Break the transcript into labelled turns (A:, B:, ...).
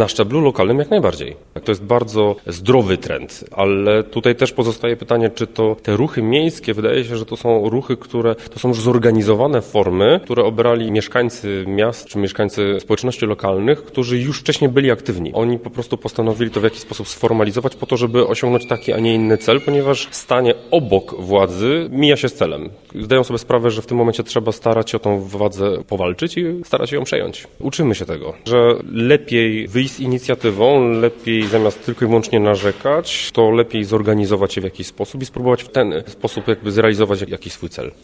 A: Na szczeblu lokalnym jak najbardziej. To jest bardzo zdrowy trend, ale tutaj też pozostaje pytanie, czy to te ruchy miejskie, wydaje się, że to są ruchy, to są już zorganizowane formy, które obrali mieszkańcy miast czy mieszkańcy społeczności lokalnych, którzy już wcześniej byli aktywni. Oni po prostu postanowili to w jakiś sposób sformalizować po to, żeby osiągnąć taki, a nie inny cel, ponieważ stanie obok władzy mija się z celem. Zdają sobie sprawę, że w tym momencie trzeba starać się o tą władzę powalczyć i starać się ją przejąć. Uczymy się tego, że lepiej wyjść z inicjatywą, lepiej zamiast tylko i wyłącznie narzekać, to lepiej zorganizować się w jakiś sposób i spróbować w ten sposób jakby zrealizować jakiś swój cel.